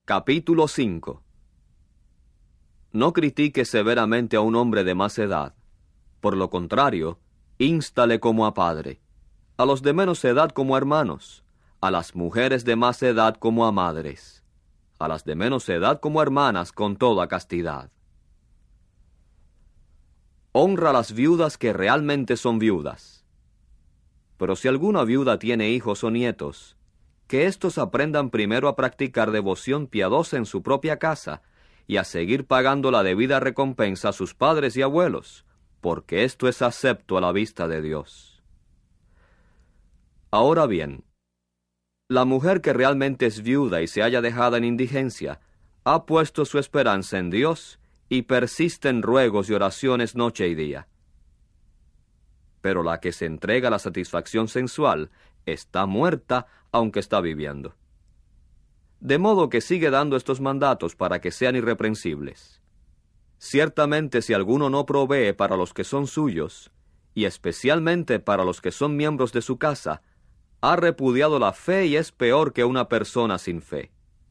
Capítulo 5. No critique severamente a un hombre de más edad. Por lo contrario,ínstale como a padre, a los de menos edad como a hermanos, a las mujeres de más edad como a madres, a las de menos edad como a hermanas con toda castidad. Honra a las viudas que realmente son viudas. Pero si alguna viuda tiene hijos o nietos, que éstos aprendan primero a practicar devoción piadosa en su propia casa y a seguir pagando la debida recompensa a sus padres y abuelos, porque esto es acepto a la vista de Dios. Ahora bien, la mujer que realmente es viuda y se halla dejada en indigencia, ha puesto su esperanza en Dios y persiste en ruegos y oraciones noche y día. Pero la que se entrega a la satisfacción sensual está muerta aunque está viviendo. De modo que sigue dando estos mandatos para que sean irreprensibles. Ciertamente si alguno no provee para los que son suyos, y especialmente para los que son miembros de su casa, ha repudiado la fe y es peor que una persona sin fe.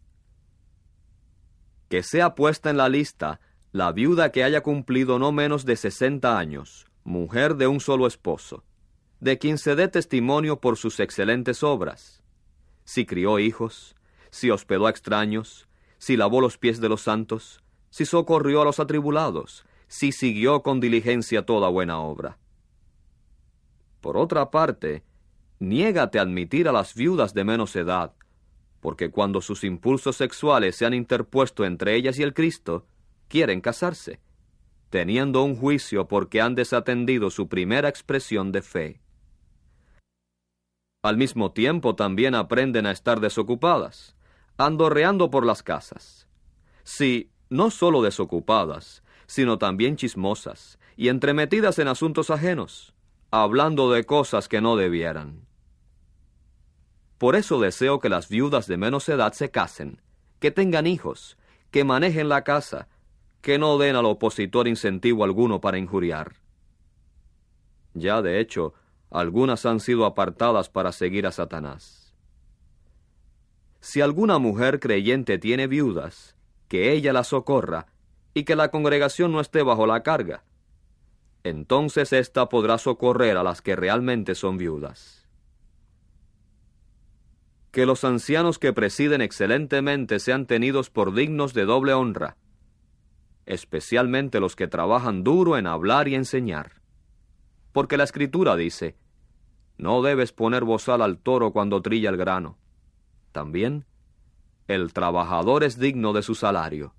Que sea puesta en la lista la viuda que haya cumplido no menos de 60 años, mujer de un solo esposo, de quien se dé testimonio por sus excelentes obras, si crió hijos, si hospedó a extraños, si lavó los pies de los santos, si socorrió a los atribulados, si siguió con diligencia toda buena obra. Por otra parte, niégate a admitir a las viudas de menos edad, porque cuando sus impulsos sexuales se han interpuesto entre ellas y el Cristo, quieren casarse, teniendo un juicio porque han desatendido su primera expresión de fe. Al mismo tiempo también aprenden a estar desocupadas, andorreando por las casas. Sí, no solo desocupadas, sino también chismosas y entremetidas en asuntos ajenos, hablando de cosas que no debieran. Por eso deseo que las viudas de menos edad se casen, que tengan hijos, que manejen la casa, que no den al opositor incentivo alguno para injuriar. Ya de hecho, algunas han sido apartadas para seguir a Satanás. Si alguna mujer creyente tiene viudas, que ella las socorra, y que la congregación no esté bajo la carga. Entonces ésta podrá socorrer a las que realmente son viudas. Que los ancianos que presiden excelentemente sean tenidos por dignos de doble honra, especialmente los que trabajan duro en hablar y enseñar. Porque la Escritura dice, no debes poner bozal al toro cuando trilla el grano. También, el trabajador es digno de su salario.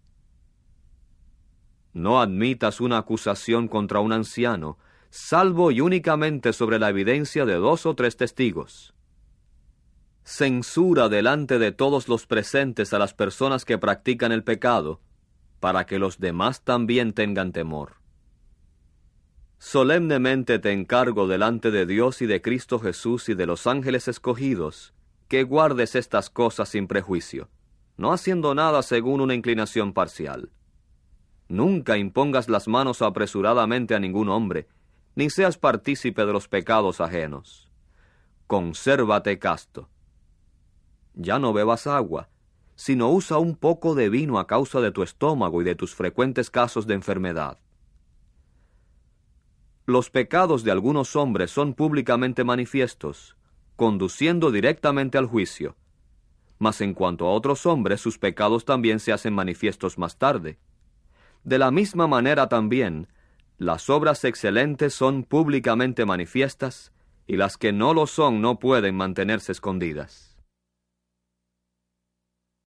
No admitas una acusación contra un anciano, salvo y únicamente sobre la evidencia de 2 o 3 testigos. Censura delante de todos los presentes a las personas que practican el pecado, para que los demás también tengan temor. Solemnemente te encargo delante de Dios y de Cristo Jesús y de los ángeles escogidos, que guardes estas cosas sin prejuicio, no haciendo nada según una inclinación parcial. Nunca impongas las manos apresuradamente a ningún hombre, ni seas partícipe de los pecados ajenos. Consérvate casto. Ya no bebas agua, sino usa un poco de vino a causa de tu estómago y de tus frecuentes casos de enfermedad. Los pecados de algunos hombres son públicamente manifiestos, conduciendo directamente al juicio. Mas en cuanto a otros hombres, sus pecados también se hacen manifiestos más tarde. De la misma manera también, las obras excelentes son públicamente manifiestas, y las que no lo son no pueden mantenerse escondidas.